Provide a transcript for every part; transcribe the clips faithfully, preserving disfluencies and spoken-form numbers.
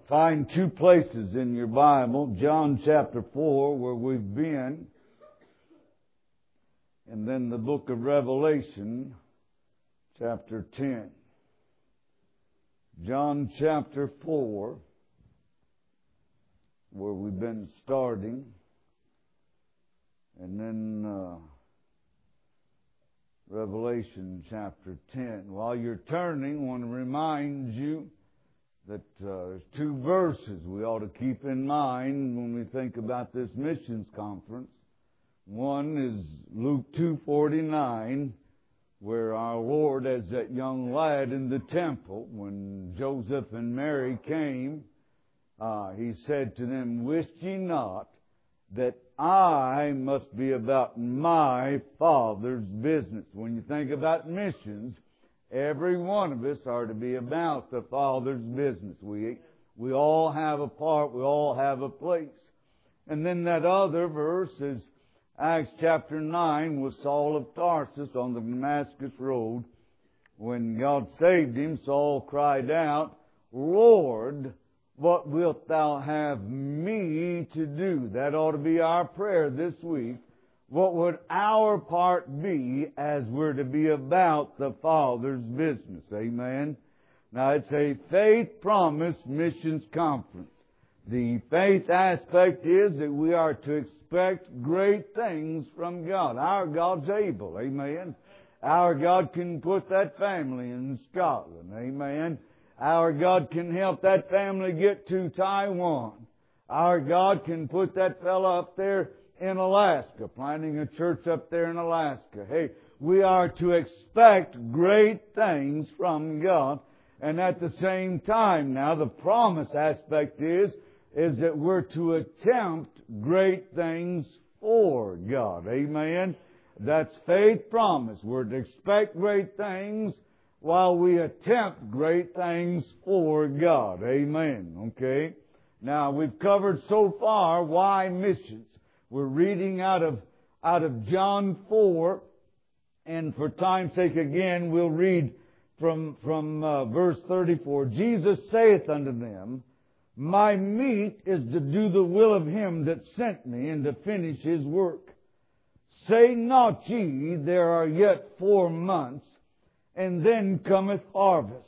Find two places in your Bible, John chapter four, where we've been, and then the book of Revelation, chapter ten. John chapter four, where we've been starting, and then uh, Revelation chapter ten. While you're turning, I want to remind you that uh, there's two verses we ought to keep in mind when we think about this missions conference. One is Luke two forty-nine, where our Lord, as that young lad in the temple, when Joseph and Mary came, uh, He said to them, "Wist ye not that I must be about my Father's business?" When you think about missions, every one of us are to be about the Father's business. We we all have a part. We all have a place. And then that other verse is Acts chapter nine with Saul of Tarsus on the Damascus road. When God saved him, Saul cried out, "Lord, what wilt Thou have me to do?" That ought to be our prayer this week. What would our part be as we're to be about the Father's business? Amen. Now, it's a Faith Promise Missions Conference. The faith aspect is that we are to expect great things from God. Our God's able. Amen. Our God can put that family in Scotland. Amen. Our God can help that family get to Taiwan. Our God can put that fellow up there in Alaska, planting a church up there in Alaska. Hey, we are to expect great things from God. And at the same time now, the promise aspect is, is that we're to attempt great things for God. Amen? That's faith promise. We're to expect great things while we attempt great things for God. Amen. Okay? Now, we've covered so far why missions. We're reading out of out of John four, and for time's sake again, we'll read from from uh, verse thirty-four. Jesus saith unto them, "My meat is to do the will of Him that sent me, and to finish His work. Say not ye, there are yet four months, and then cometh harvest.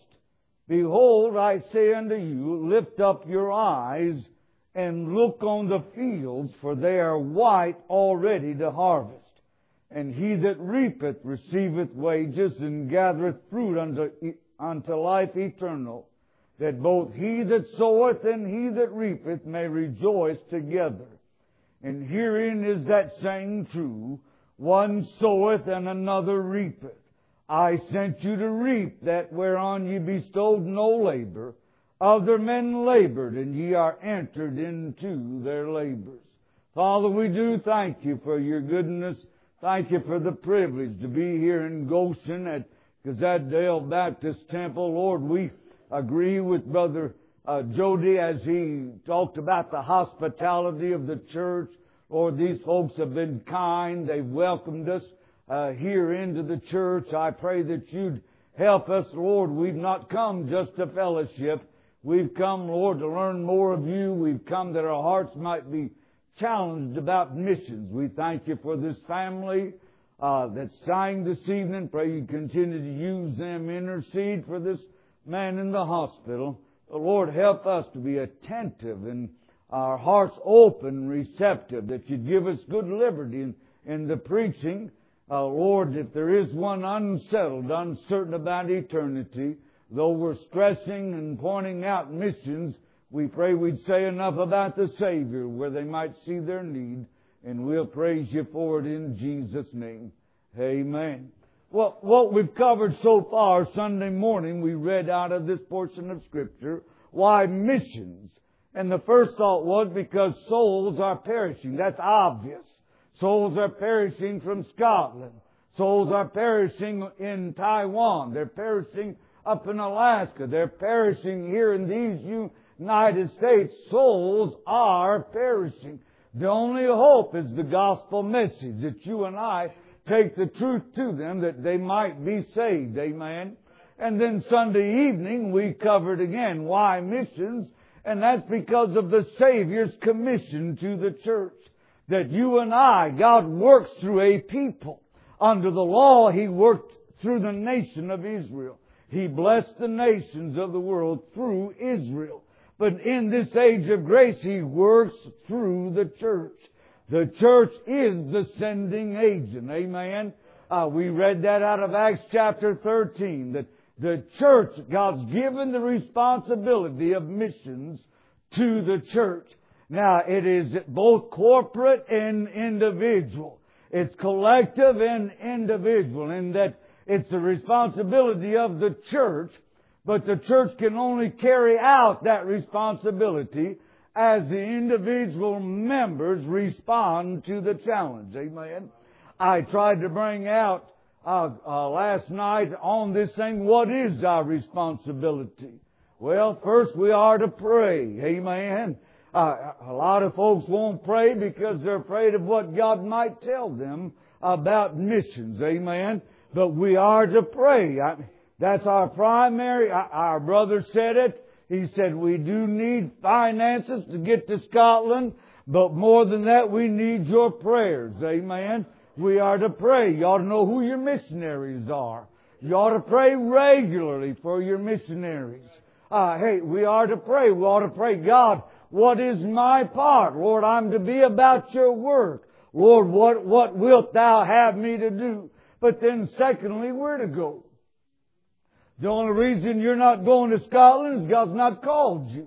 Behold, I say unto you, lift up your eyes, and look on the fields, for they are white already to harvest. And he that reapeth receiveth wages, and gathereth fruit unto, unto life eternal, that both he that soweth and he that reapeth may rejoice together. And herein is that saying true, one soweth and another reapeth. I sent you to reap that whereon ye bestowed no labor. Other men labored, and ye are entered into their labors." Father, we do thank You for Your goodness. Thank You for the privilege to be here in Goshen at Gazetdale Baptist Temple. Lord, we agree with Brother uh, Jody as he talked about the hospitality of the church. Lord, these folks have been kind. They've welcomed us uh, here into the church. I pray that You'd help us, Lord. We've not come just to fellowship. We've come, Lord, to learn more of You. We've come that our hearts might be challenged about missions. We thank You for this family uh, that sang this evening. Pray You continue to use them, intercede for this man in the hospital. Lord, help us to be attentive and our hearts open, receptive, that You'd give us good liberty in, in the preaching. Uh, Lord, if there is one unsettled, uncertain about eternity, though we're stressing and pointing out missions, we pray we'd say enough about the Savior where they might see their need, and we'll praise You for it in Jesus' name. Amen. Well, what we've covered so far, Sunday morning, we read out of this portion of Scripture, why missions. And the first thought was because souls are perishing. That's obvious. Souls are perishing from Scotland. Souls are perishing in Taiwan. They're perishing up in Alaska. They're perishing here in these United States. Souls are perishing. The only hope is the gospel message, that you and I take the truth to them that they might be saved. Amen. And then Sunday evening we covered again why missions. And that's because of the Savior's commission to the church. That you and I, God works through a people. Under the law, He worked through the nation of Israel. He blessed the nations of the world through Israel. But in this age of grace, He works through the church. The church is the sending agent. Amen? Uh, we read that out of Acts chapter thirteen. That the church, God's given the responsibility of missions to the church. Now, it is both corporate and individual. It's collective and individual, in that it's the responsibility of the church, but the church can only carry out that responsibility as the individual members respond to the challenge. Amen. I tried to bring out uh, uh, last night on this thing, what is our responsibility? Well, first we are to pray. Amen. Uh, a lot of folks won't pray because they're afraid of what God might tell them about missions. Amen. But we are to pray. I, that's our primary. Our brother said it. He said we do need finances to get to Scotland, but more than that, we need your prayers. Amen. We are to pray. You ought to know who your missionaries are. You ought to pray regularly for your missionaries. Uh, hey, we are to pray. We ought to pray, God, what is my part? Lord, I'm to be about your work. Lord, what, what wilt thou have me to do? But then secondly, where to go? The only reason you're not going to Scotland is God's not called you.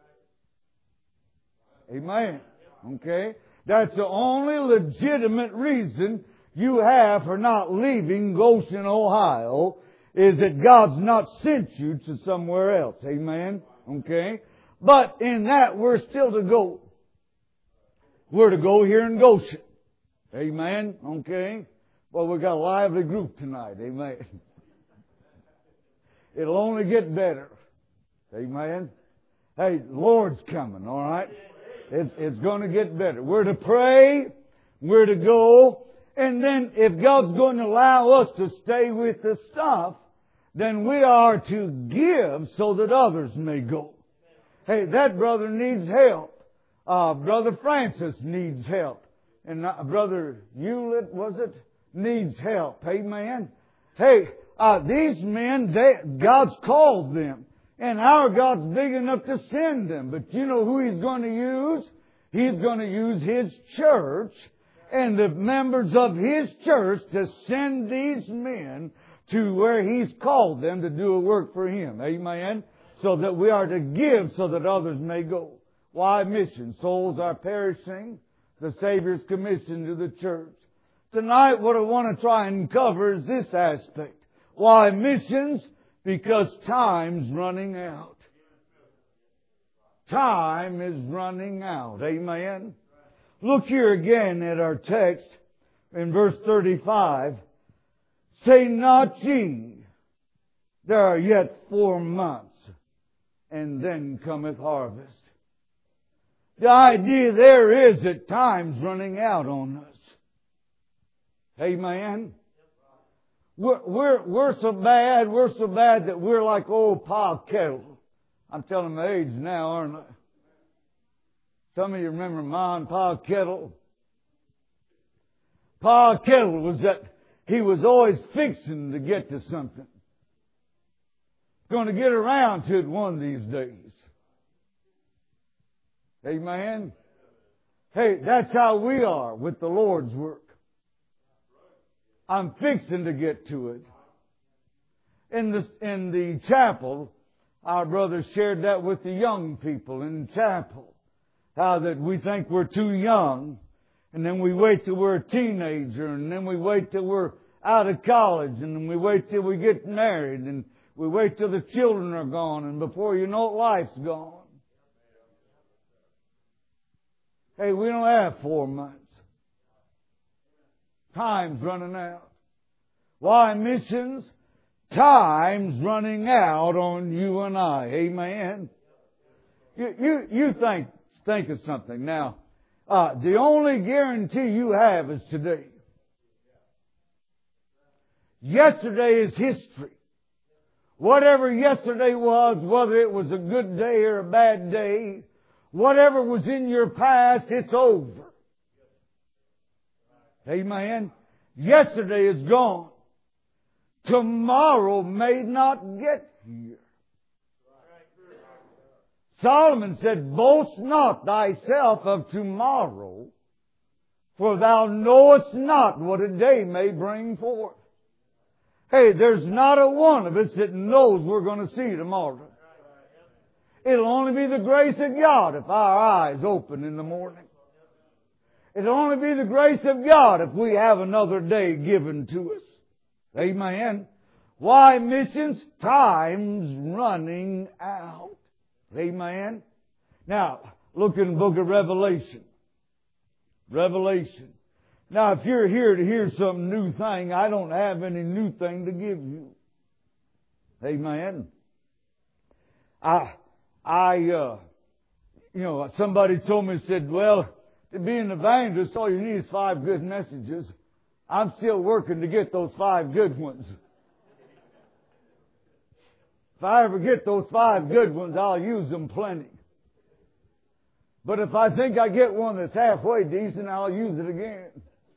Amen. Okay? That's the only legitimate reason you have for not leaving Goshen, Ohio, is that God's not sent you to somewhere else. Amen. Okay? But in that, we're still to go. We're to go here in Goshen. Amen. Okay? Well, we've got a lively group tonight. Amen. It'll only get better. Amen. Hey, Lord's coming, all right? It's, it's going to get better. We're to pray. We're to go. And then if God's going to allow us to stay with the stuff, then we are to give so that others may go. Hey, that brother needs help. Uh, Brother Francis needs help. And uh, Brother Hewlett, was it? Needs help. Amen. Hey, uh, these men, they, God's called them. And our God's big enough to send them. But you know who He's going to use? He's going to use His church and the members of His church to send these men to where He's called them to do a work for Him. Amen? So that we are to give so that others may go. Why mission? Souls are perishing. The Savior's commission to the church. Tonight what I want to try and cover is this aspect. Why missions? Because time's running out. Time is running out. Amen? Look here again at our text in verse thirty-five. Say not ye, there are yet four months, and then cometh harvest. The idea there is that time's running out on us. Amen? We're, we're, we're so bad, we're so bad that we're like old Pa Kettle. I'm telling my age now, aren't I? Some of you remember Ma and Pa Kettle. Pa Kettle was that he was always fixing to get to something. Going to get around to it one of these days. Amen? Hey, that's how we are with the Lord's work. I'm fixing to get to it. In the, in the chapel, our brother shared that with the young people in the chapel. How that we think we're too young, and then we wait till we're a teenager, and then we wait till we're out of college, and then we wait till we get married, and we wait till the children are gone, and before you know it, life's gone. Hey, we don't have four months. Time's running out. Why missions? Time's running out on you and I. Amen. You you you think think of something now. Uh, the only guarantee you have is today. Yesterday is history. Whatever yesterday was, whether it was a good day or a bad day, whatever was in your past, it's over. Amen. Yesterday is gone. Tomorrow may not get here. Solomon said, boast not thyself of tomorrow, for thou knowest not what a day may bring forth. Hey, there's not a one of us that knows we're going to see tomorrow. It'll only be the grace of God if our eyes open in the morning. It'll only be the grace of God if we have another day given to us. Amen. Why missions? Time's running out. Amen. Now, look in the book of Revelation. Revelation. Now, if you're here to hear some new thing, I don't have any new thing to give you. Amen. I, I, uh, you know, somebody told me, said, well, to be an evangelist, all you need is five good messages. I'm still working to get those five good ones. If I ever get those five good ones, I'll use them plenty. But if I think I get one that's halfway decent, I'll use it again.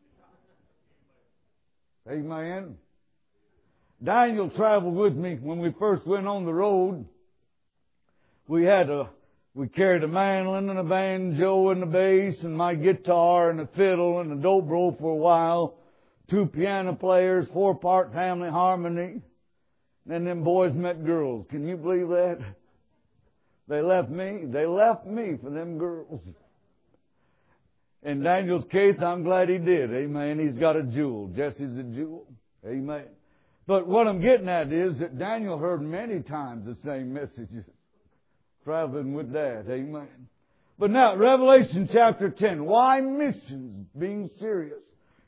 Amen. Daniel traveled with me when we first went on the road. We had a, we carried a mandolin and a banjo and a bass and my guitar and a fiddle and a dobro for a while. Two piano players, four-part family harmony. And them boys met girls. Can you believe that? They left me. They left me for them girls. In Daniel's case, I'm glad he did. Amen. He's got a jewel. Jesse's a jewel. Amen. But what I'm getting at is that Daniel heard many times the same messages. Traveling with Dad. Amen. But now, Revelation chapter ten. Why missions being serious?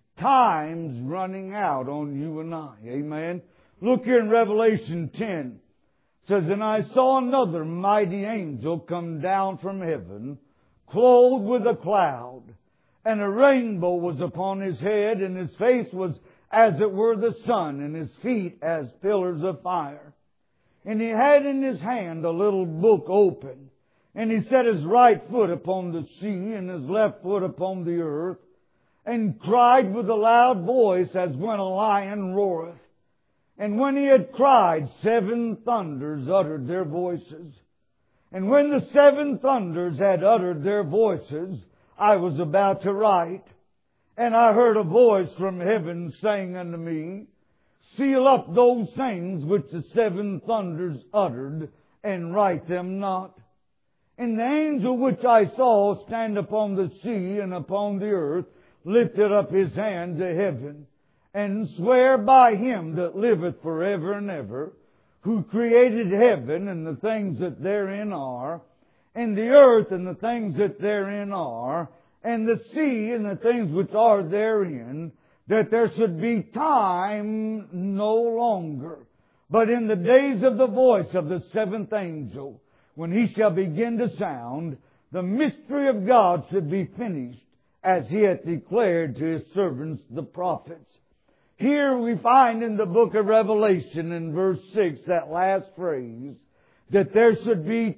Time's running out on you and I. Amen. Look here in Revelation ten. It says, and I saw another mighty angel come down from heaven, clothed with a cloud, and a rainbow was upon his head, and his face was as it were the sun, and his feet as pillars of fire. And he had in his hand a little book open, and he set his right foot upon the sea, and his left foot upon the earth, and cried with a loud voice as when a lion roareth. And when he had cried, seven thunders uttered their voices. And when the seven thunders had uttered their voices, I was about to write. And I heard a voice from heaven saying unto me, seal up those things which the seven thunders uttered, and write them not. And the angel which I saw stand upon the sea and upon the earth lifted up his hand to heaven, and swear by him that liveth forever and ever, who created heaven and the things that therein are, and the earth and the things that therein are, and the sea and the things which are therein, that there should be time no longer, but in the days of the voice of the seventh angel, when he shall begin to sound, the mystery of God should be finished, as he hath declared to his servants the prophets. Here we find in the book of Revelation in verse six, that last phrase, that there should be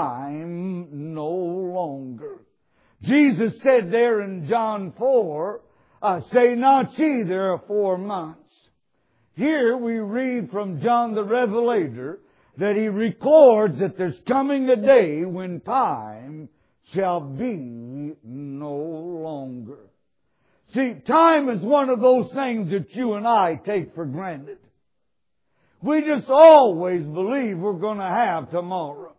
time no longer. Jesus said there in John four, uh, say not ye there are four months. Here we read from John the Revelator that he records that there's coming a day when time shall be no longer. See, time is one of those things that you and I take for granted. We just always believe we're going to have tomorrow.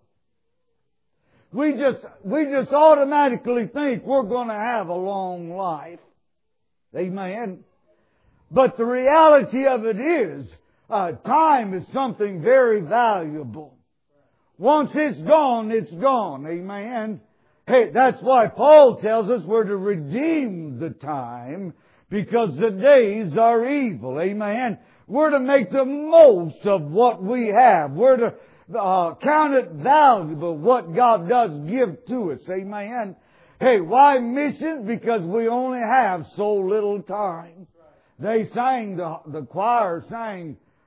We just, we just automatically think we're going to have a long life. Amen. But the reality of it is, uh, time is something very valuable. Once it's gone, it's gone. Amen. Hey, that's why Paul tells us we're to redeem the time, because the days are evil. Amen. We're to make the most of what we have. We're to uh, count it valuable what God does give to us. Amen. Hey, why missions? Because we only have so little time. They sang, the, the choir sang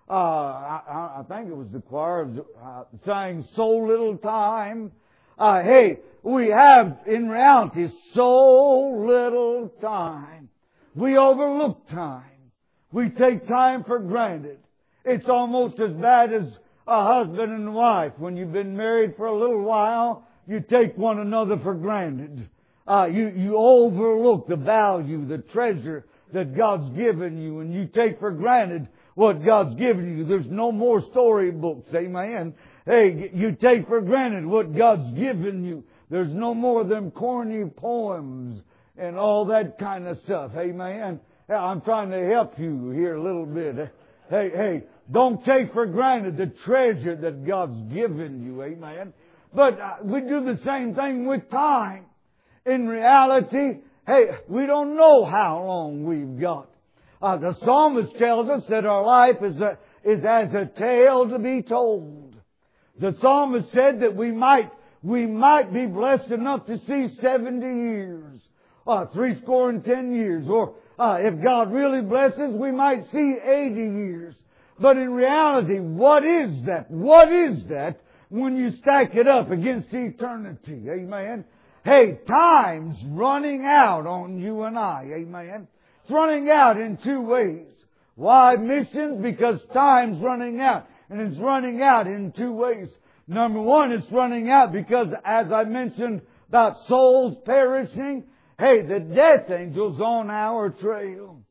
uh, I, I think it was the choir uh, sang so little time. Uh, hey, we have in reality so little time. We overlook time. We take time for granted. It's almost as bad as a husband and wife. When you've been married for a little while, you take one another for granted. Uh, you, you overlook the value, the treasure that God's given you, and you take for granted what God's given you. There's no more storybooks, amen. Hey, you take for granted what God's given you. There's no more of them corny poems and all that kind of stuff, amen. I'm trying to help you here a little bit. Hey, hey, don't take for granted the treasure that God's given you, amen. But uh, we do the same thing with time. In reality, hey, we don't know how long we've got. Uh, the psalmist tells us that our life is, a, is as a tale to be told. The psalmist said that we might, we might be blessed enough to see seventy years, uh, three score and ten years, or uh, if God really blesses, we might see eighty years. But in reality, what is that? What is that when you stack it up against eternity? Amen. Hey, time's running out on you and I. Amen. It's running out in two ways. Why missions? Because time's running out. And it's running out in two ways. Number one, it's running out because, as I mentioned about souls perishing, hey, the death angel's on our trail.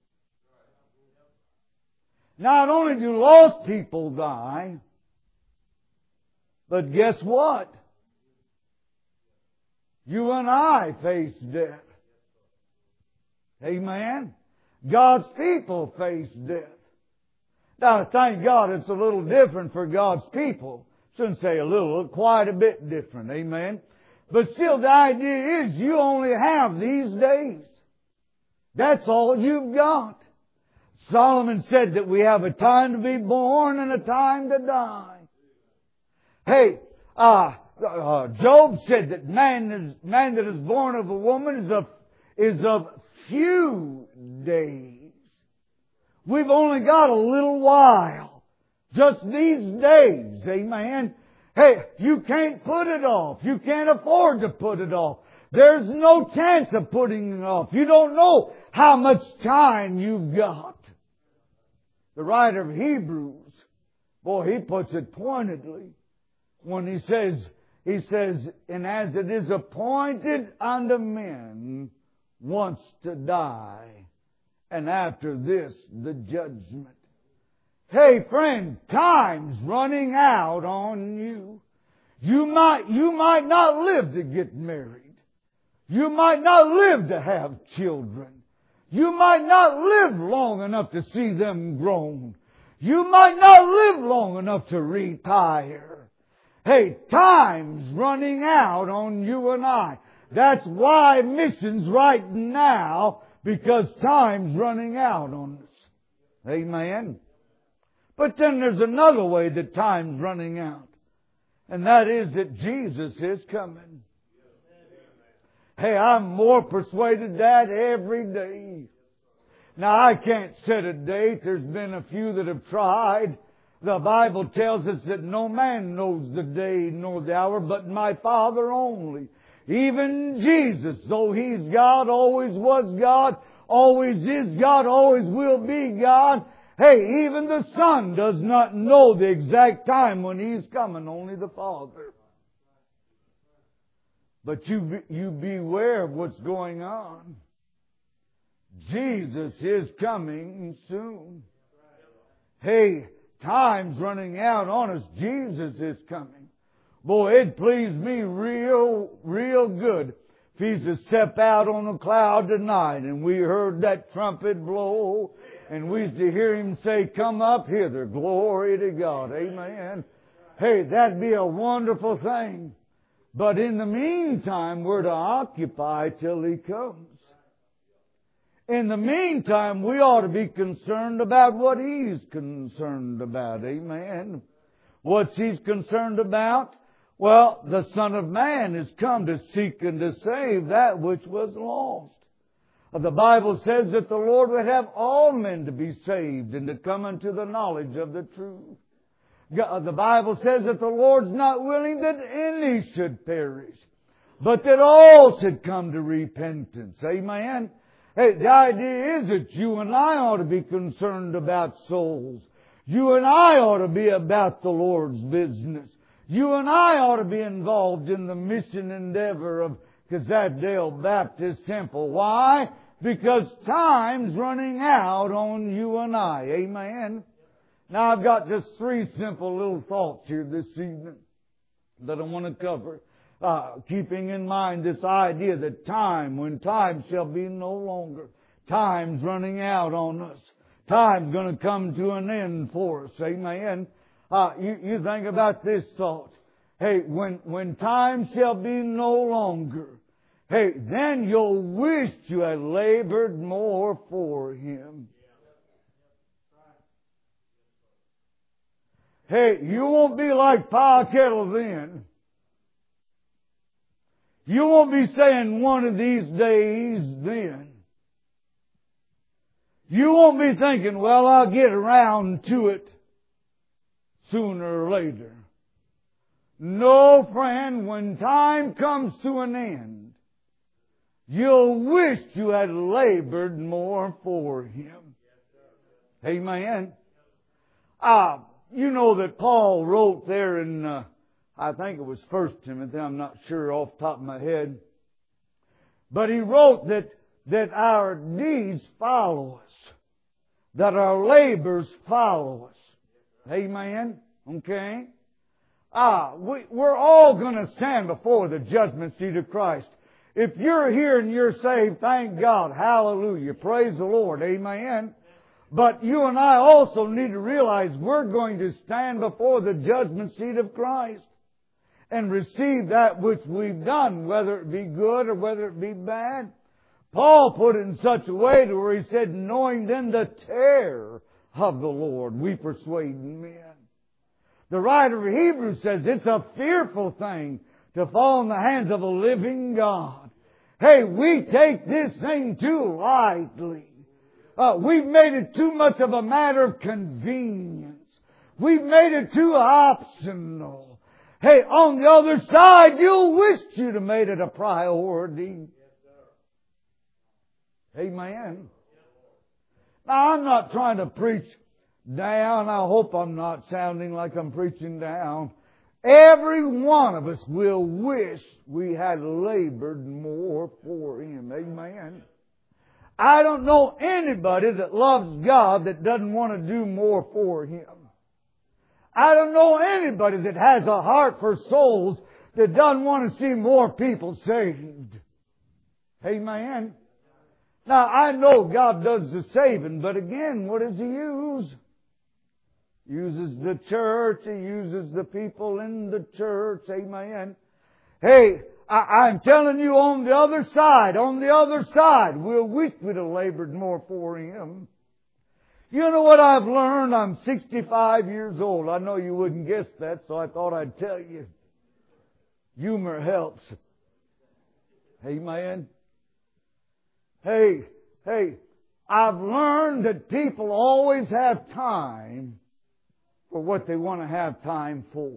Not only do lost people die, but guess what? You and I face death. Amen? God's people face death. Now, thank God it's a little different for God's people. Shouldn't say a little, quite a bit different. Amen? But still, the idea is you only have these days. That's all you've got. Solomon said that we have a time to be born and a time to die. Hey, uh, uh, Job said that man is, man that is born of a woman is of, is of few days. We've only got a little while. Just these days. Amen. Hey, you can't put it off. You can't afford to put it off. There's no chance of putting it off. You don't know how much time you've got. The writer of Hebrews, boy, he puts it pointedly when he says, he says, and as it is appointed unto men once to die, and after this the judgment. Hey friend, time's running out on you. You might, you might not live to get married. You might not live to have children. You might not live long enough to see them grown. You might not live long enough to retire. Hey, time's running out on you and I. That's why missions right now, because time's running out on us. Amen. But then there's another way that time's running out. And that is that Jesus is coming. Hey, I'm more persuaded that every day. Now, I can't set a date. There's been a few that have tried. The Bible tells us that no man knows the day nor the hour, but my Father only. Even Jesus, though He's God, always was God, always is God, always will be God. Hey, even the Son does not know the exact time when He's coming, only the Father. But you, be, you beware of what's going on. Jesus is coming soon. Hey, time's running out on us. Jesus is coming. Boy, it pleased me real, real good if He's to step out on a cloud tonight and we heard that trumpet blow and we used to hear Him say, "Come up hither, glory to God." Amen. Hey, that'd be a wonderful thing. But in the meantime, we're to occupy till He comes. In the meantime, we ought to be concerned about what He's concerned about. Amen. What's He's concerned about? Well, the Son of Man has come to seek and to save that which was lost. The Bible says that the Lord would have all men to be saved and to come unto the knowledge of the truth. The Bible says that the Lord's not willing that any should perish, but that all should come to repentance. Amen. Hey, the idea is that you and I ought to be concerned about souls. You and I ought to be about the Lord's business. You and I ought to be involved in the mission endeavor of Kazadale Baptist Temple. Why? Because time's running out on you and I. Amen. Now I've got just three simple little thoughts here this evening that I want to cover. Uh, keeping in mind this idea that time, when time shall be no longer, time's running out on us. Time's going to come to an end for us. Amen. Uh, you, you think about this thought. Hey, when, when time shall be no longer, hey, then you'll wish you had labored more for Him. Hey, you won't be like Pa Kettle then. You won't be saying one of these days then. You won't be thinking, well, I'll get around to it sooner or later. No, friend, when time comes to an end, you'll wish you had labored more for Him. Amen. Ah, you know that Paul wrote there in, uh, I think it was First Timothy, I'm not sure off the top of my head. But he wrote that, that our deeds follow us. That our labors follow us. Amen. Okay. Ah, we, we're all going to stand before the judgment seat of Christ. If you're here and you're saved, thank God. Hallelujah. Praise the Lord. Amen. But you and I also need to realize we're going to stand before the judgment seat of Christ and receive that which we've done, whether it be good or whether it be bad. Paul put it in such a way to where he said, knowing then the terror of the Lord, we persuade men. The writer of Hebrews says it's a fearful thing to fall in the hands of a living God. Hey, we take this thing too lightly. Uh, we've made it too much of a matter of convenience. We've made it too optional. Hey, on the other side, you'll wish you'd have made it a priority. Amen. Now, I'm not trying to preach down. I hope I'm not sounding like I'm preaching down. Every one of us will wish we had labored more for Him. Amen. I don't know anybody that loves God that doesn't want to do more for Him. I don't know anybody that has a heart for souls that doesn't want to see more people saved. Amen. Now, I know God does the saving, but again, what does He use? He uses the church. He uses the people in the church. Amen. Hey, I, I'm telling you, on the other side, on the other side, we'll wish we'd have labored more for Him. You know what I've learned? I'm sixty-five years old. I know you wouldn't guess that, so I thought I'd tell you. Humor helps. Amen. Hey, hey, I've learned that people always have time for what they want to have time for.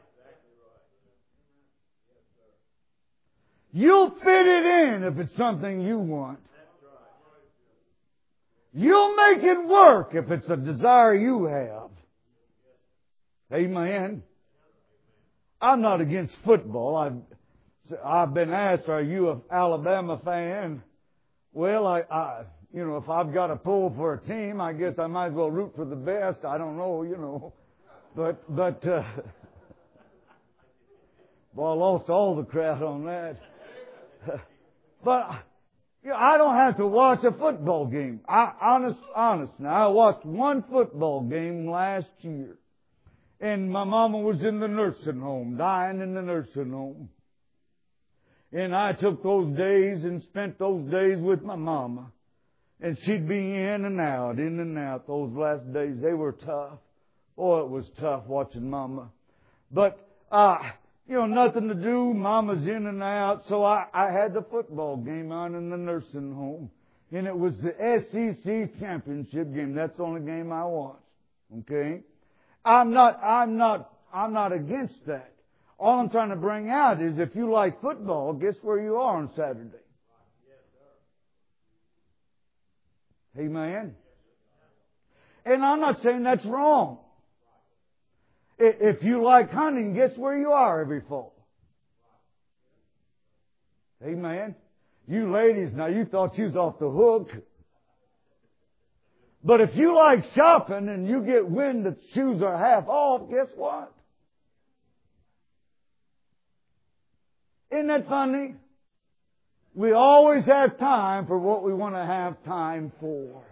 You'll fit it in if it's something you want. You'll make it work if it's a desire you have. Amen. I'm not against football. I've, I've been asked, are you an Alabama fan? Well, I, I, you know, if I've got to pull for a team, I guess I might as well root for the best. I don't know, you know. But, but, uh, well, I lost all the crowd on that. But, you know, I don't have to watch a football game. I, honest, honest. Now, I watched one football game last year. And my mama was in the nursing home, dying in the nursing home. And I took those days and spent those days with my mama. And she'd be in and out, in and out those last days. They were tough. Oh, it was tough watching mama. But, uh, you know, nothing to do. Mama's in and out. So I, I had the football game on in the nursing home. and it was the S E C championship game. That's the only game I watched. Okay? I'm not, I'm not, I'm not against that. All I'm trying to bring out is if you like football, guess where you are on Saturday? Amen? And I'm not saying that's wrong. If you like hunting, guess where you are every fall? Amen? You ladies, now you thought you was off the hook. But if you like shopping and you get wind that shoes are half off, guess what? Isn't that funny? We always have time for what we want to have time for.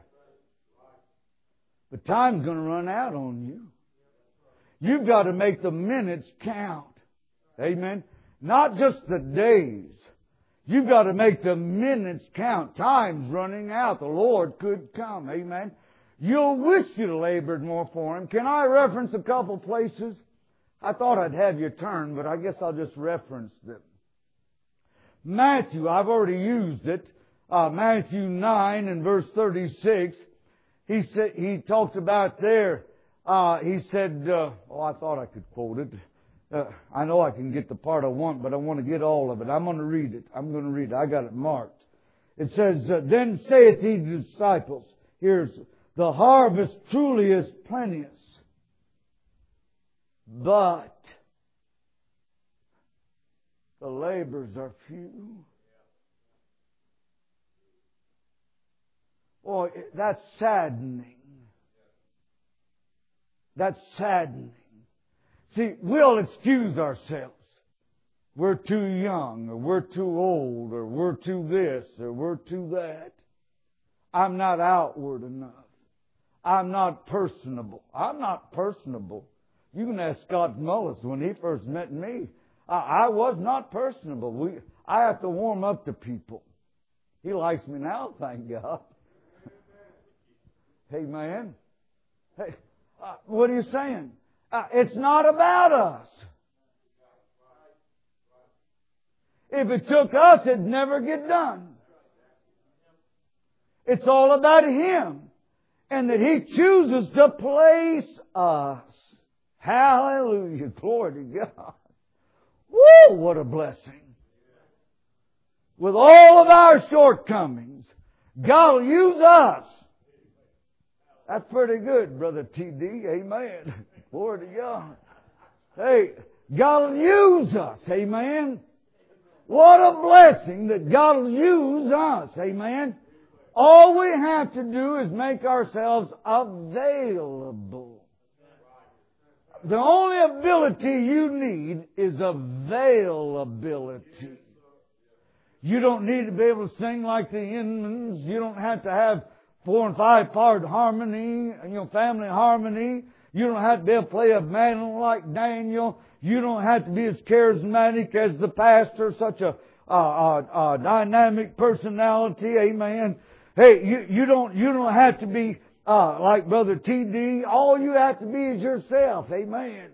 But time's going to run out on you. You've got to make the minutes count. Amen? Not just the days. You've got to make the minutes count. Time's running out. The Lord could come. Amen? You'll wish you'd labored more for Him. Can I reference a couple places? I thought I'd have you turn, but I guess I'll just reference them. Matthew, I've already used it. Uh, Matthew nine and verse thirty-six. He said, he talked about there, uh, he said, uh, oh, I thought I could quote it. Uh, I know I can get the part I want, but I want to get all of it. I'm going to read it. I'm going to read it. I got it marked. It says, uh, Then saith he to the disciples, here's, the harvest truly is plenteous, but the labors are few. Boy, that's saddening. That's saddening. See, we'll excuse ourselves. We're too young, or we're too old, or we're too this, or we're too that. I'm not outward enough. I'm not personable. I'm not personable. You can ask Scott Mullis when he first met me. I, I was not personable. We, I have to warm up to people. He likes me now, thank God. Amen. Hey, uh, what are you saying? Uh, it's not about us. If it took us, it'd never get done. It's all about Him. And that He chooses to place us. Hallelujah. Glory to God. Woo! What a blessing. With all of our shortcomings, God will use us. That's pretty good, Brother T D. Amen. Glory to God. Hey, God will use us. Amen. What a blessing that God will use us. Amen. All we have to do is make ourselves available. The only ability you need is availability. You don't need to be able to sing like the Inmans. You don't have to have four and five part harmony, you know, family harmony. You don't have to be able to play a man like Daniel. You don't have to be as charismatic as the pastor, such a, a, a, a dynamic personality. Amen. Hey, you, you don't, you don't have to be, uh, like Brother T D. All you have to be is yourself. Amen.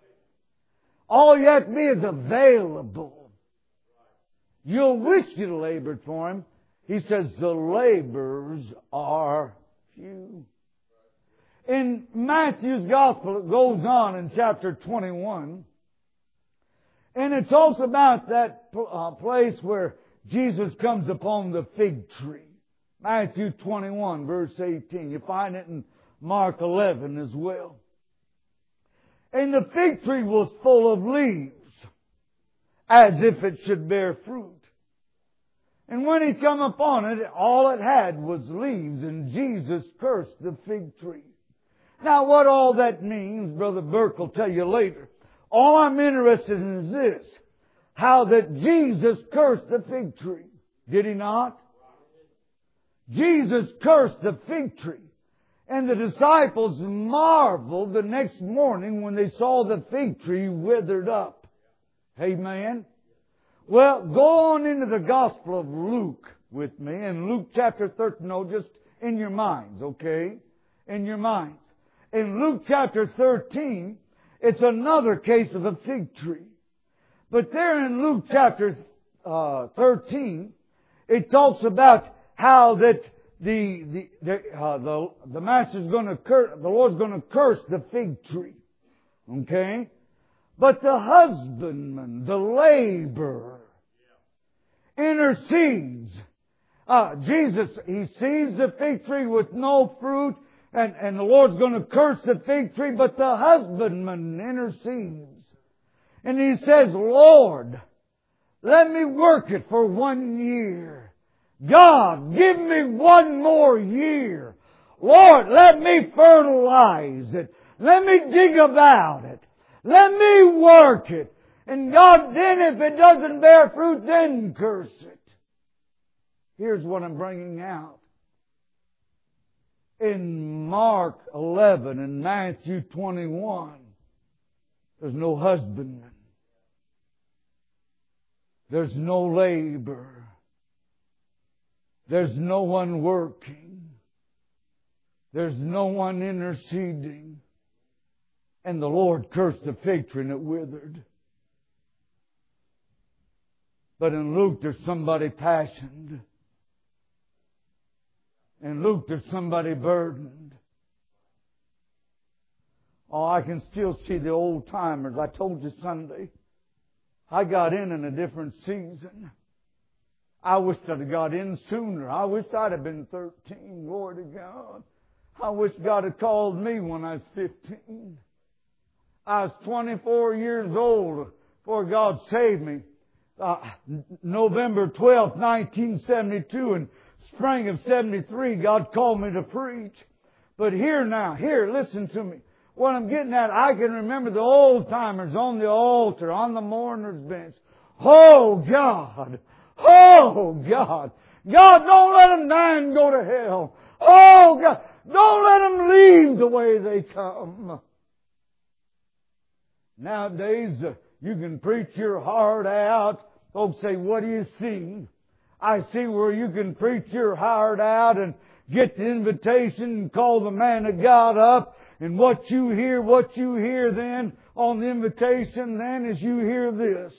All you have to be is available. You'll wish you'd labored for Him. He says the labors are few. In Matthew's Gospel, it goes on in chapter twenty-one. And it talks about that uh, place where Jesus comes upon the fig tree. Matthew twenty-one, verse eighteen. You find it in Mark eleven as well. And the fig tree was full of leaves, as if it should bear fruit. And when He come upon it, all it had was leaves, and Jesus cursed the fig tree. Now, what all that means, Brother Burke will tell you later. All I'm interested in is this: how that Jesus cursed the fig tree. Did He not? Jesus cursed the fig tree. And the disciples marveled the next morning when they saw the fig tree withered up. Amen. Well, go on into the Gospel of Luke with me. In Luke chapter thirteen, no, just in your minds, okay? In your minds. In Luke chapter thirteen, it's another case of a fig tree. But there in Luke chapter uh, thirteen, it talks about how that the the the uh, the, the master's going to curse, the Lord's going to curse the fig tree. Okay, but the husbandman, the laborer, intercedes. Uh, Jesus, He sees the fig tree with no fruit, and, and the Lord's going to curse the fig tree, but the husbandman intercedes. And he says, Lord, let me work it for one year. God, give me one more year. Lord, let me fertilize it. Let me dig about it. Let me work it. And God, then if it doesn't bear fruit, then curse it. Here's what I'm bringing out. In Mark eleven and Matthew twenty-one, there's no husbandman. There's no labor. There's no one working. There's no one interceding. And the Lord cursed the fig tree and it withered. But in Luke there's somebody passionate. In Luke there's somebody burdened. Oh, I can still see the old timers. I told you Sunday, I got in in a different season. I wish I'd have got in sooner. I wish I'd have been thirteen. Glory to God. I wish God had called me when I was fifteen. I was twenty-four years old before God saved me. Uh, November twelfth, nineteen seventy-two, and spring of seventy-three, God called me to preach. But here now, here, listen to me. What I'm getting at, I can remember the old timers on the altar, on the mourner's bench. Oh God! Oh God! God, don't let them die and go to hell. Oh God! Don't let them leave the way they come. Nowadays, uh, you can preach your heart out. Folks say, what do you see? I see where you can preach your heart out and get the invitation and call the man of God up. And what you hear, what you hear then on the invitation then is you hear this.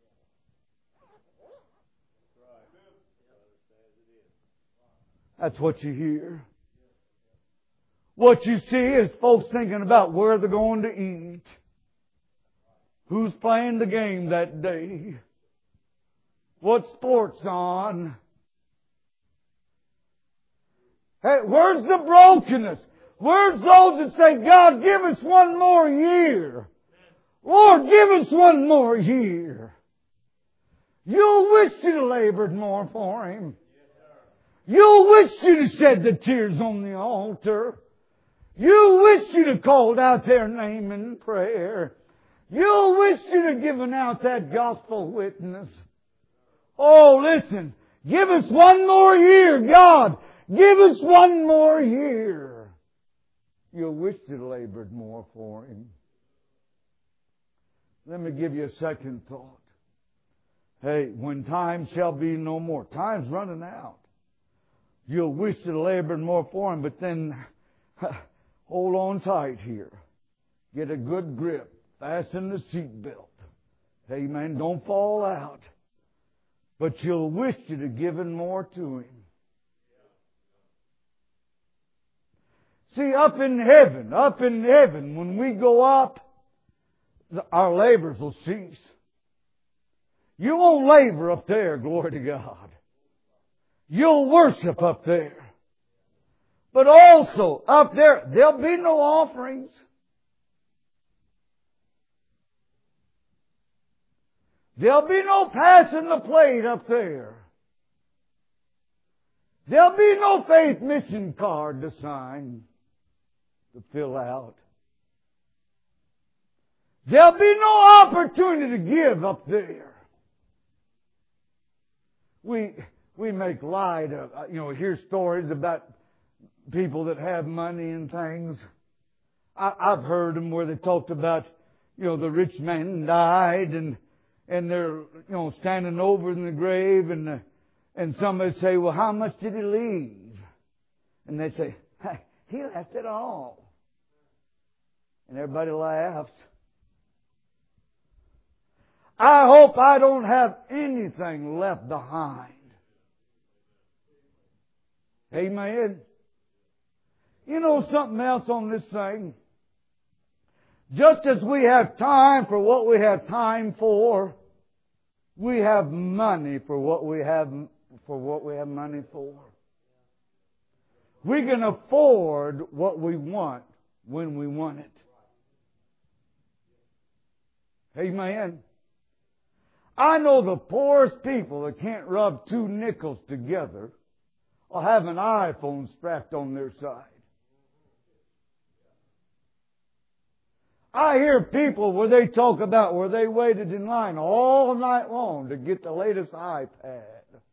That's what you hear. What you see is folks thinking about where they're going to eat. Who's playing the game that day? What sport's on? Hey, where's the brokenness? Where's those that say, God, give us one more year? Lord, give us one more year. You'll wish you'd have labored more for Him. You'll wish you'd have shed the tears on the altar. You wish you'd have called out their name in prayer. You wish you'd have given out that gospel witness. Oh, listen. Give us one more year, God. Give us one more year. You'll wish you'd labored more for Him. Let me give you a second thought. Hey, when time shall be no more. Time's running out. You'll wish you'd labored more for Him, but then hold on tight here. Get a good grip. Fasten the seatbelt. Amen. Don't fall out. But you'll wish you'd have given more to Him. See, up in heaven, up in heaven, when we go up, our labors will cease. You won't labor up there, glory to God. You'll worship up there. But also, up there, there'll be no offerings. There'll be no passing the plate up there. There'll be no faith mission card to sign, to fill out. There'll be no opportunity to give up there. We we make light of, you know, hear stories about people that have money and things. I, I've heard them where they talked about, you know, the rich man died and and they're, you know, standing over in the grave and uh, and somebody say, well, how much did he leave? And they say, hey, he left it all. And everybody laughs. I hope I don't have anything left behind. Amen. You know something else on this thing? Just as we have time for what we have time for, we have money for what we have for what we have money for. We can afford what we want when we want it. Amen. I know the poorest people that can't rub two nickels together will have an iPhone strapped on their side. I hear people where they talk about where they waited in line all night long to get the latest iPad.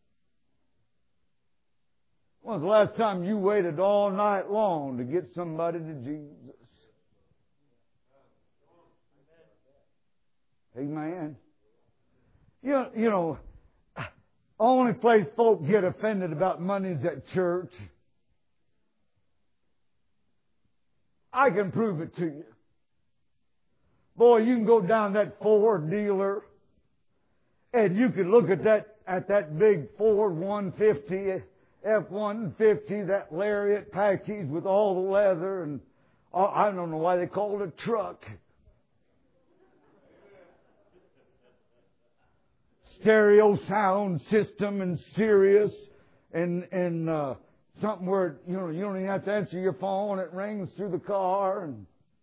When's the last time you waited all night long to get somebody to Jesus? Amen. You know, you know, only place folk get offended about money is at church. I can prove it to you. Boy, you can go down that Ford dealer and you can look at that at that big Ford one fifty, F one fifty, that Lariat package with all the leather, and oh, I don't know why they call it a truck. Stereo sound system and Sirius and and uh, something where you know you don't even have to answer your phone; it rings through the car. And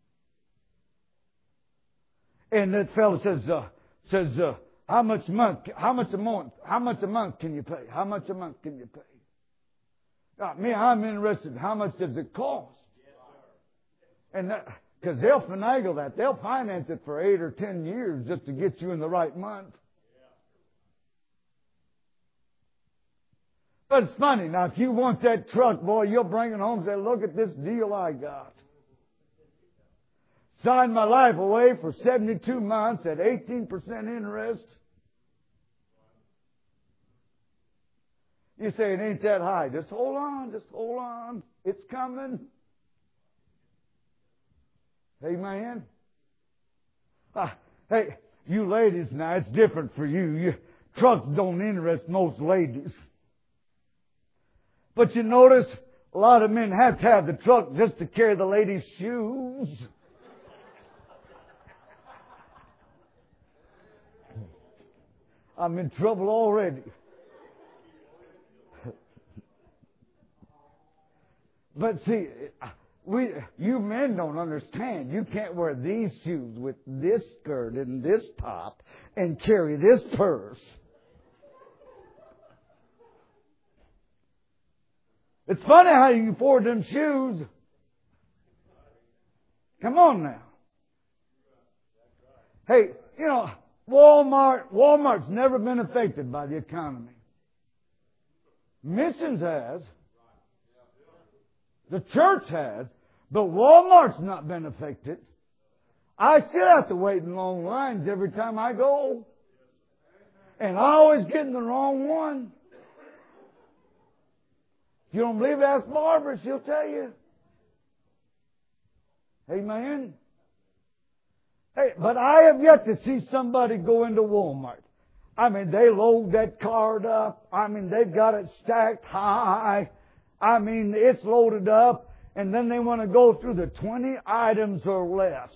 and that fellow says uh, says uh, how much month? How much a month? How much a month can you pay? How much a month can you pay? Now, me, I'm interested. How much does it cost? And because they'll finagle that, they'll finance it for eight or ten years just to get you in the right month. But it's funny. Now, if you want that truck, boy, you'll bring it home and say, look at this deal I got. Signed my life away for seventy-two months at eighteen percent interest. You say it ain't that high. Just hold on, just hold on. It's coming. Amen. Ah, hey, you ladies now, it's different for you. you. Trucks don't interest most ladies. But you notice a lot of men have to have the truck just to carry the ladies' shoes. I'm in trouble already. But see, we, you men don't understand. You can't wear these shoes with this skirt and this top and carry this purse. It's funny how you can afford them shoes. Come on now. Hey, you know, Walmart, Walmart's never been affected by the economy. Missions has. The church has. But Walmart's not been affected. I still have to wait in long lines every time I go. And I always get in the wrong one. If you don't believe it, ask Barbara. She'll tell you. Amen. Hey, but I have yet to see somebody go into Walmart. I mean, they load that cart up. I mean, they've got it stacked high. I mean, it's loaded up. And then they want to go through the twenty items or less.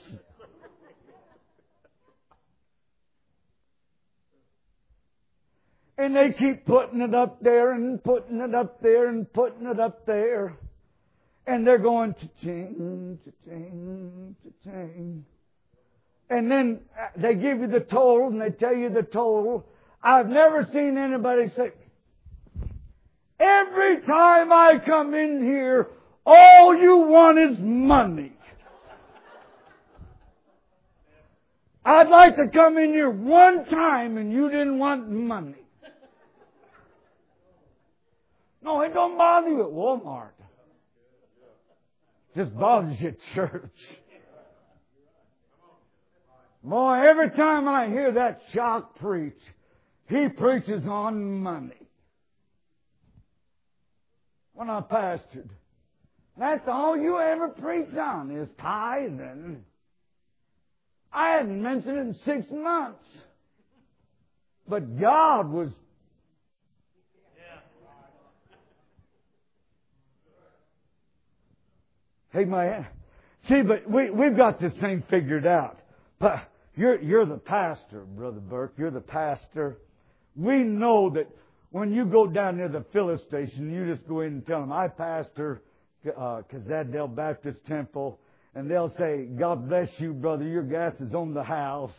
And they keep putting it up there and putting it up there and putting it up there. And they're going cha-ching, cha-ching, cha-ching. And then they give you the total and they tell you the total. I've never seen anybody say, every time I come in here, all you want is money. I'd like to come in here one time and you didn't want money. No, it don't bother you at Walmart. It just bothers you at church. Boy, every time I hear that shock preach, he preaches on money. When I pastored, that's all you ever preach on is tithing. I hadn't mentioned it in six months. But God was... Hey, man. See, but we, we've got this thing figured out. But you're, you're the pastor, Brother Burke. You're the pastor. We know that when you go down near the filling station, you just go in and tell them, I pastor uh, Kazadel Baptist Temple. And they'll say, God bless you, brother. Your gas is on the house.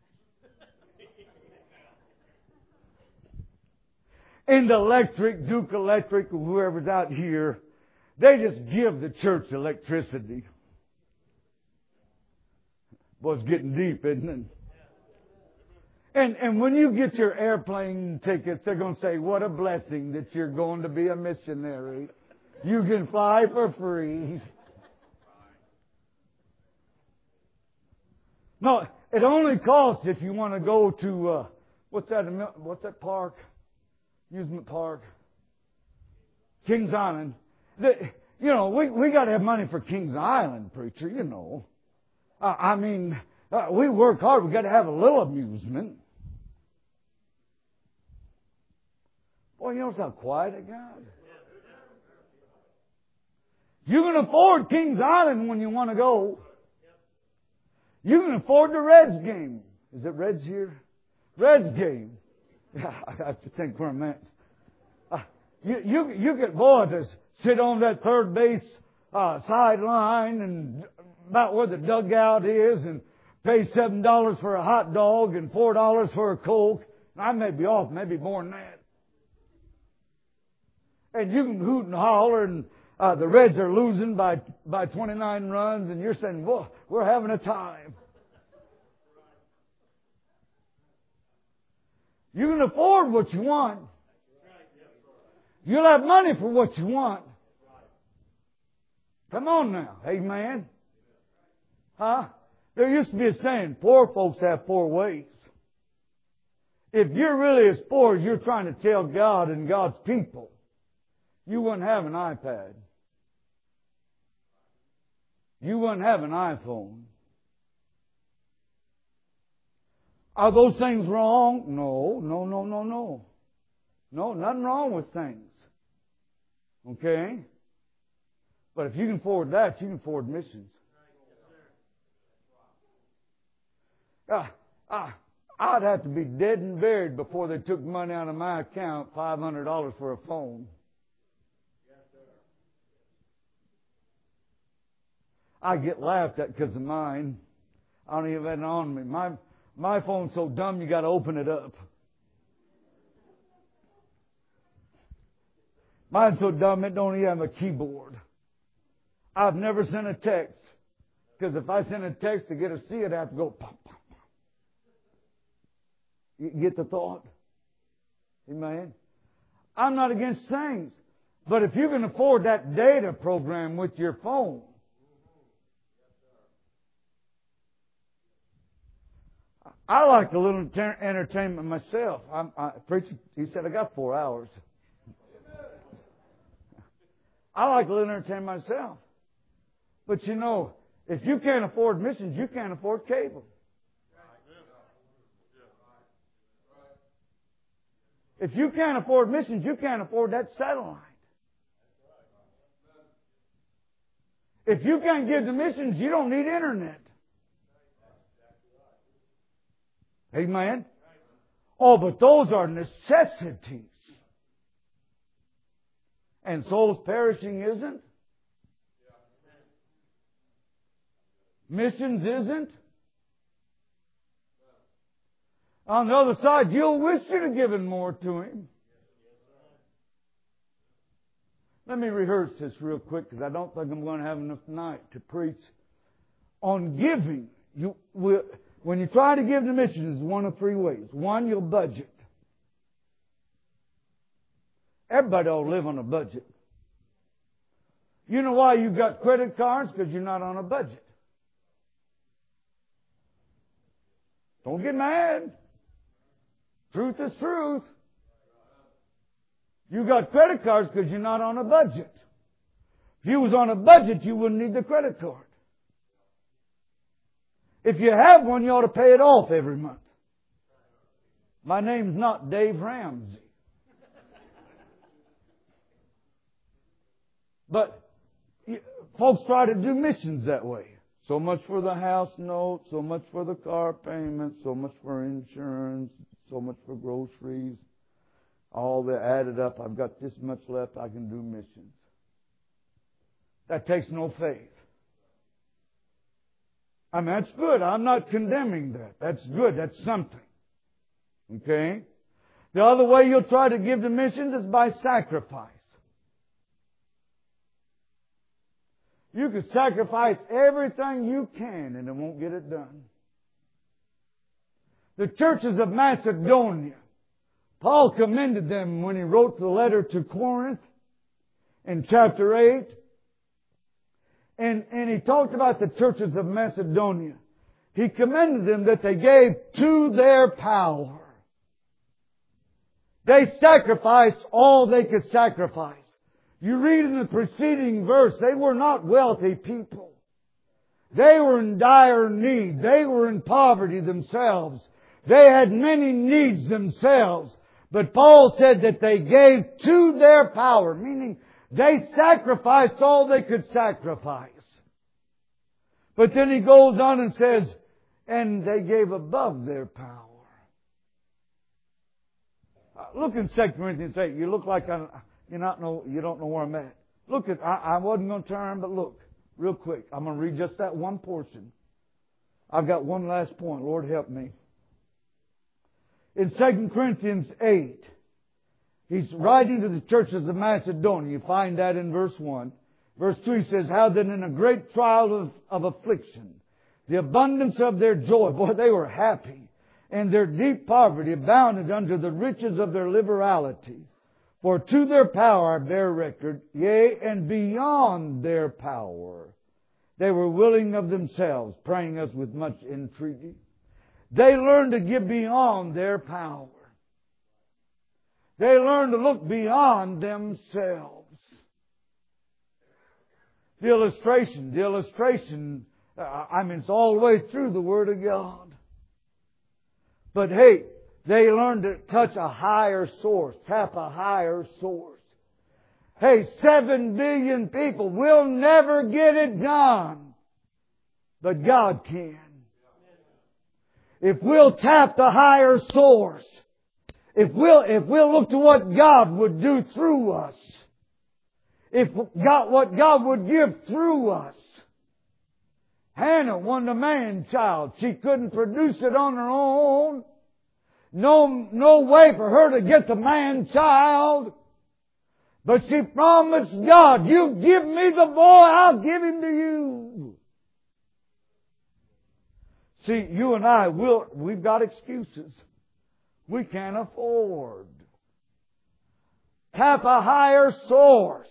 And the electric, Duke Electric, or whoever's out here, they just give the church electricity. Boy, it's getting deep, isn't it? And, and when you get your airplane tickets, they're going to say, what a blessing that you're going to be a missionary. You can fly for free. No, it only costs if you want to go to, uh, what's that, what's that park? Amusement park. Kings Island. The, you know, we, we got to have money for Kings Island, preacher, you know. Uh, I mean, uh, we work hard. We got to have a little amusement. Boy, you know how quiet it got? You can afford Kings Island when you want to go. You can afford the Reds game. Is it Reds here? Reds game. Yeah, I have to think for a minute. Uh, you, you, you get, boy, to sit on that third base uh, sideline and about where the dugout is and pay seven dollars for a hot dog and four dollars for a Coke. I may be off, maybe more than that. And you can hoot and holler and uh, the Reds are losing by, by twenty-nine runs and you're saying, boy, we're having a time. You can afford what you want. You'll have money for what you want. Come on now. Amen. Huh? There used to be a saying, poor folks have poor ways. If you're really as poor as you're trying to tell God and God's people, you wouldn't have an iPad. You wouldn't have an iPhone. Are those things wrong? No, no, no, no, no. No, nothing wrong with things. Okay? But if you can afford that, you can afford missions. Uh, uh, I'd have to be dead and buried before they took money out of my account, five hundred dollars for a phone. I get laughed at because of mine. I don't even have it on me. My my phone's so dumb you got to open it up. Mine's so dumb it don't even have a keyboard. I've never sent a text because if I send a text to get to see it, I have to go pop, pop, pop. You get the thought? Amen. I'm not against things, but if you can afford that data program with your phone. I like a little entertainment myself. I'm, I, preacher, he said I got four hours. I like a little entertainment myself. But you know, if you can't afford missions, you can't afford cable. If you can't afford missions, you can't afford that satellite. If you can't give the missions, you don't need internet. Amen? Oh, but those are necessities. And souls perishing isn't. Missions isn't. On the other side, you'll wish you'd have given more to Him. Let me rehearse this real quick because I don't think I'm going to have enough night to preach. On giving, you will... When you try to give to missions, one of three ways. One, you'll budget. Everybody ought to live on a budget. You know why you've got credit cards? Because you're not on a budget. Don't get mad. Truth is truth. You got credit cards because you're not on a budget. If you was on a budget, you wouldn't need the credit card. If you have one, you ought to pay it off every month. My name's not Dave Ramsey. But folks try to do missions that way. So much for the house note, so much for the car payment, so much for insurance, so much for groceries. All that added up, I've got this much left, I can do missions. That takes no faith. I mean, that's good. I'm not condemning that. That's good. That's something. Okay? The other way you'll try to give to missions is by sacrifice. You can sacrifice everything you can and it won't get it done. The churches of Macedonia, Paul commended them when he wrote the letter to Corinth in chapter eight. And, and he talked about the churches of Macedonia. He commended them that they gave to their power. They sacrificed all they could sacrifice. You read in the preceding verse, they were not wealthy people. They were in dire need. They were in poverty themselves. They had many needs themselves. But Paul said that they gave to their power, meaning they sacrificed all they could sacrifice. But then he goes on and says, and they gave above their power. Look in Second Corinthians eight. You look like I'm, you not know you don't know where I'm at. Look at I, I wasn't going to turn, but look real quick. I'm going to read just that one portion. I've got one last point. Lord help me. In Second Corinthians eight, he's writing to the churches of Macedonia. You find that in verse one. Verse two, he says, how that in a great trial of, of affliction, the abundance of their joy, boy, they were happy, and their deep poverty abounded unto the riches of their liberality. For to their power I bear record, yea, and beyond their power, they were willing of themselves, praying us with much entreaty. They learned to give beyond their power. They learned to look beyond themselves. The illustration, the illustration, uh, I mean, it's all the way through the Word of God. But hey, they learned to touch a higher source, tap a higher source. Hey, seven billion people will never get it done, but God can. If we'll tap the higher source, if we'll, if we'll look to what God would do through us, if God, what God would give through us. Hannah wanted a man-child. She couldn't produce it on her own. No, no way for her to get the man-child. But she promised God, you give me the boy, I'll give him to you. See, you and I, will we've got excuses. We can't afford. Tap a higher source.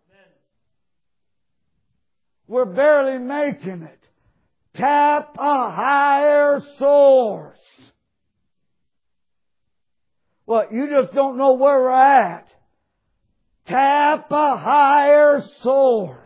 We're barely making it. Tap a higher source. Well, you just don't know where we're at. Tap a higher source.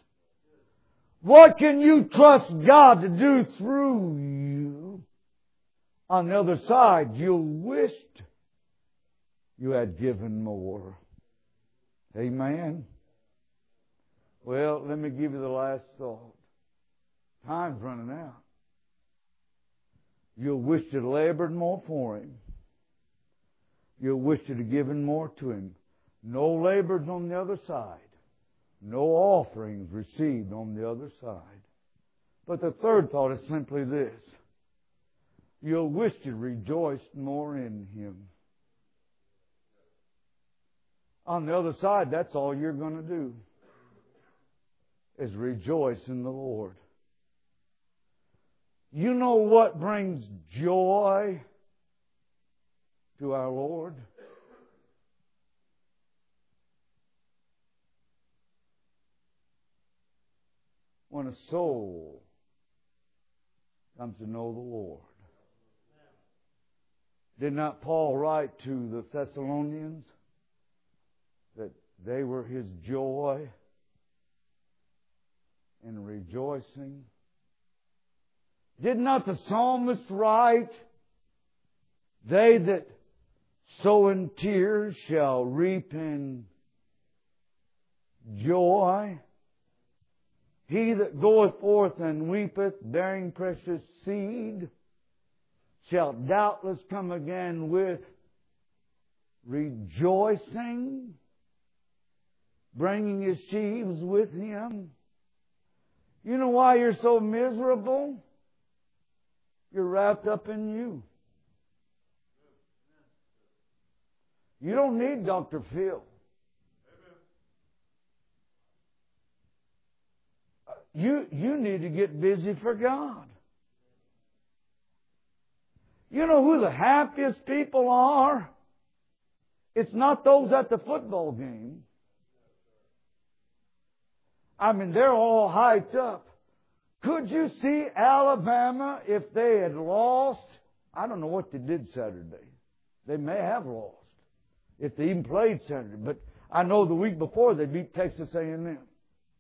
What can you trust God to do through you? On the other side, you wished you had given more. Amen. Well, let me give you the last thought. Time's running out. You'll wish you'd labored more for Him. You'll wish you'd have given more to Him. No labors on the other side. No offerings received on the other side. But the third thought is simply this. You'll wish you rejoiced more in Him. On the other side, that's all you're going to do, is rejoice in the Lord. You know what brings joy to our Lord? When a soul comes to know the Lord. Did not Paul write to the Thessalonians that they were his joy and rejoicing? Did not the psalmist write, they that sow in tears shall reap in joy? He that goeth forth and weepeth, bearing precious seed, shall doubtless come again with rejoicing, bringing his sheaves with him. You know why you're so miserable? You're wrapped up in you. You don't need Doctor Phil. You, you need to get busy for God. You know who the happiest people are? It's not those at the football game. I mean, they're all hyped up. Could you see Alabama if they had lost? I don't know what they did Saturday. They may have lost if they even played Saturday. But I know the week before they beat Texas A and M.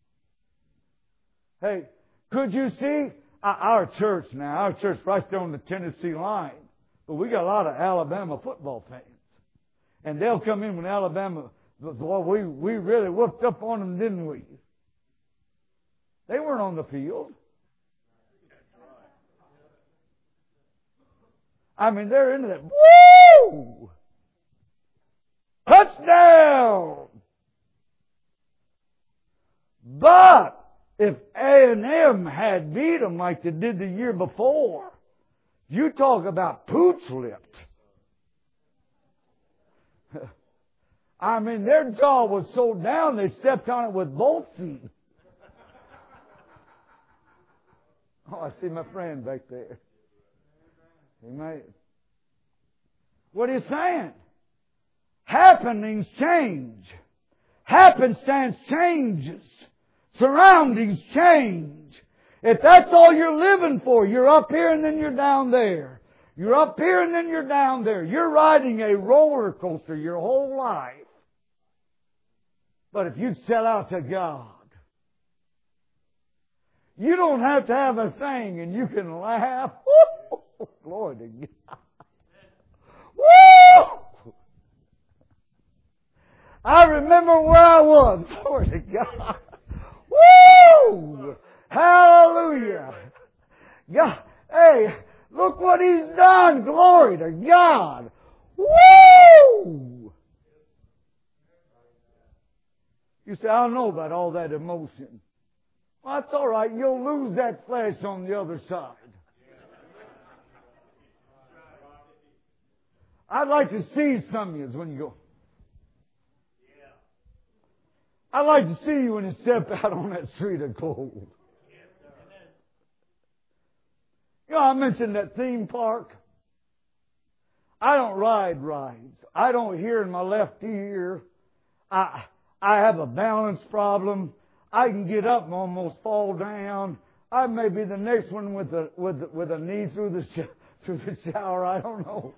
Hey, could you see our church now? Our church right there on the Tennessee line. But we got a lot of Alabama football fans. And they'll come in when Alabama, boy, we, we really whooped up on them, didn't we? They weren't on the field. I mean, they're into that. Woo! Touchdown! But if A and M had beat them like they did the year before, you talk about pooch-lipped. I mean, their jaw was so down they stepped on it with both feet. Oh, I see my friend back there. Amen. What are you saying? Happenings change. Happenstance changes. Surroundings change. If that's all you're living for, you're up here and then you're down there. You're up here and then you're down there. You're riding a roller coaster your whole life. But if you sell out to God, you don't have to have a thing and you can laugh. Woo! Glory to God. Woo! I remember where I was. Glory to God. Woo! Hallelujah. God, hey, look what He's done. Glory to God. Woo! You say, I don't know about all that emotion. Well, that's all right. You'll lose that flesh on the other side. I'd like to see some of you when you go. I'd like to see you when you step out on that street of gold. You know, I mentioned that theme park. I don't ride rides. I don't hear in my left ear. I I have a balance problem. I can get up and almost fall down. I may be the next one with a with with a knee through the sh- through the shower. I don't know.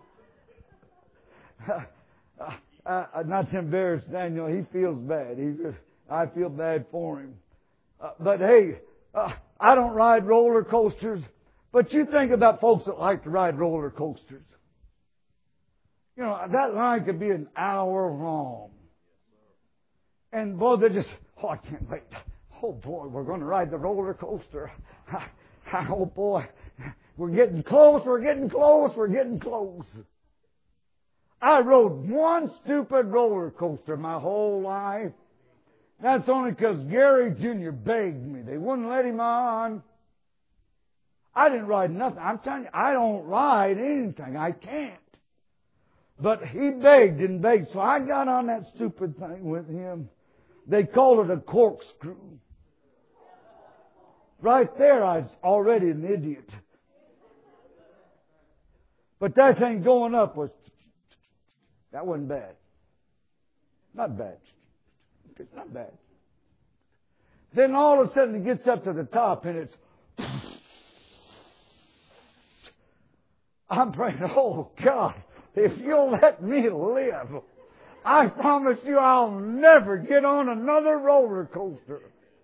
uh, uh, not to embarrass Daniel, he feels bad. He, I feel bad for him. Uh, but hey, uh, I don't ride roller coasters. But you think about folks that like to ride roller coasters. You know, that line could be an hour long. And boy, they just, oh, I can't wait. Oh boy, we're going to ride the roller coaster. Oh boy, we're getting close, we're getting close, we're getting close. I rode one stupid roller coaster my whole life. That's only because Gary Junior begged me. They wouldn't let him on. I didn't ride nothing. I'm telling you, I don't ride anything. I can't. But he begged and begged, so I got on that stupid thing with him. They call it a corkscrew. Right there, I was already an idiot. But that thing going up was, that wasn't bad. Not bad. It's not bad. Then all of a sudden it gets up to the top and it's, I'm praying, oh God, if you'll let me live, I promise you I'll never get on another roller coaster.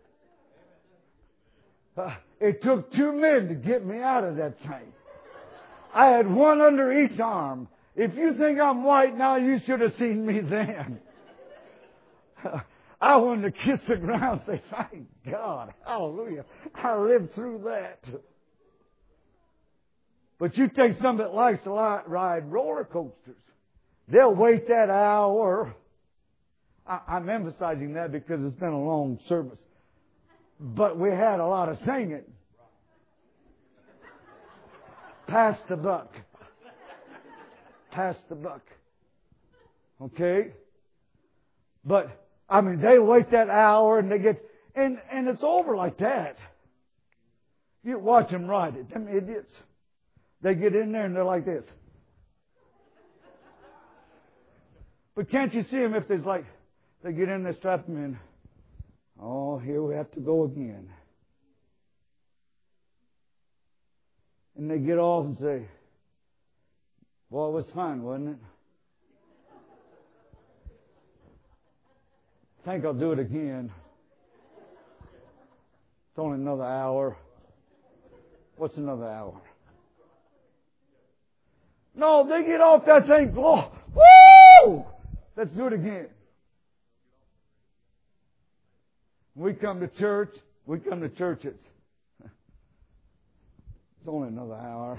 Uh, it took two men to get me out of that thing. I had one under each arm. If you think I'm white now, you should have seen me then. I wanted to kiss the ground and say, thank God, hallelujah, I lived through that. But you take somebody that likes to ride roller coasters. They'll wait that hour. I, I'm emphasizing that because it's been a long service. But we had a lot of singing. Pass the buck. Pass the buck. Okay? But, I mean, they wait that hour and they get, and, and it's over like that. You watch them ride it, them idiots. They get in there and they're like this. But can't you see them if there's like, they get in there, strap them in. Oh, here we have to go again. And they get off and say, well, it was fun, wasn't it? I think I'll do it again. It's only another hour. What's another hour? No, they get off that thing. Oh, woo! Let's do it again. We come to church. We come to churches. It's only another hour.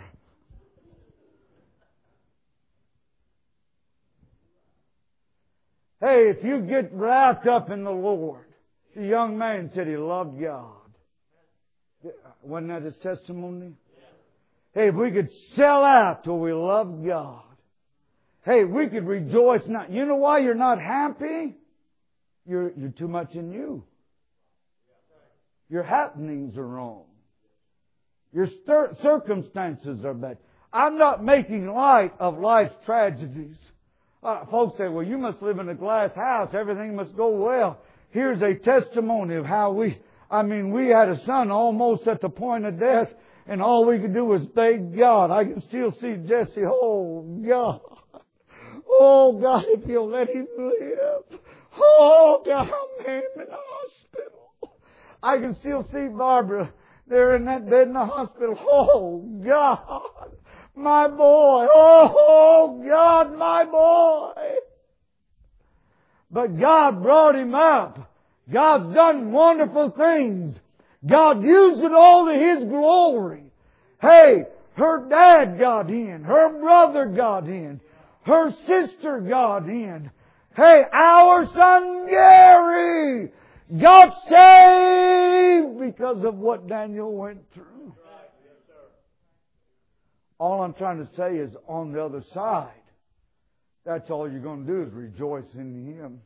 Hey, if you get wrapped up in the Lord, the young man said he loved God. Wasn't that his testimony? Hey, if we could sell out till we love God. Hey, we could rejoice not. You know why you're not happy? You're, you're too much in you. Your happenings are wrong. Your stir- circumstances are bad. I'm not making light of life's tragedies. Uh, folks say, well, you must live in a glass house. Everything must go well. Here's a testimony of how we, I mean, we had a son almost at the point of death, and all we could do was thank God. I can still see Jesse. Oh, God. Oh, God, if you'll let him live. Oh, God, I'm him in the hospital. I can still see Barbara there in that bed in the hospital. Oh, God, my boy. Oh, God, my boy. But God brought him up. God's done wonderful things. God used it all to His glory. Hey, her dad got in. Her brother got in. Her sister got in. Hey, our son Gary got saved because of what Daniel went through. All I'm trying to say is on the other side, that's all you're going to do is rejoice in Him.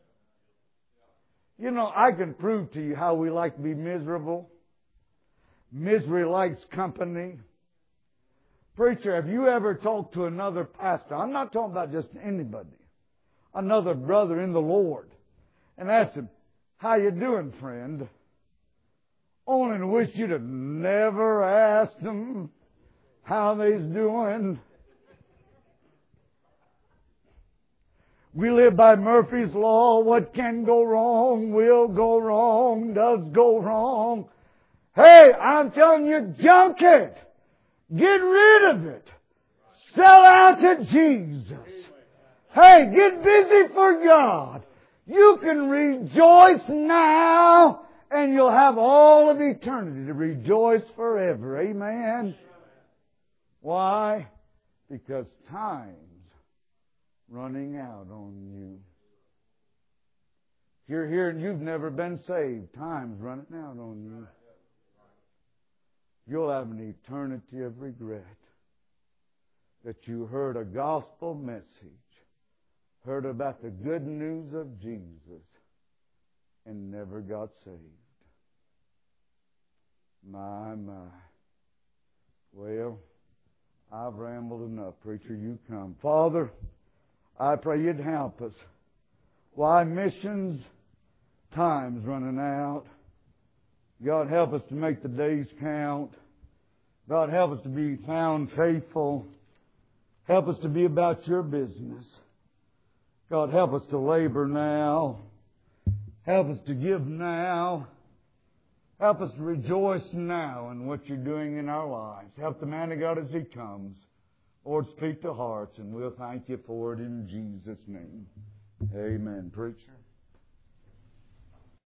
You know, I can prove to you how we like to be miserable. Misery likes company. Preacher, have you ever talked to another pastor? I'm not talking about just anybody. Another brother in the Lord. And asked him, how you doing, friend? Only to wish you'd have never asked them how they's doing. We live by Murphy's Law. What can go wrong will go wrong, does go wrong. Hey, I'm telling you, junk it. Get rid of it. Sell out to Jesus. Hey, get busy for God. You can rejoice now and you'll have all of eternity to rejoice forever. Amen. Why? Because time's running out on you. If you're here and you've never been saved, time's running out on you. You'll have an eternity of regret that you heard a gospel message, heard about the good news of Jesus, and never got saved. My, my. Well, I've rambled enough. Preacher, you come. Father, I pray You'd help us. Why, missions, time's running out. God, help us to make the days count. God, help us to be found faithful. Help us to be about Your business. God, help us to labor now. Help us to give now. Help us to rejoice now in what You're doing in our lives. Help the man of God as he comes. Lord, speak to hearts, and we'll thank You for it in Jesus' name. Amen. Preacher.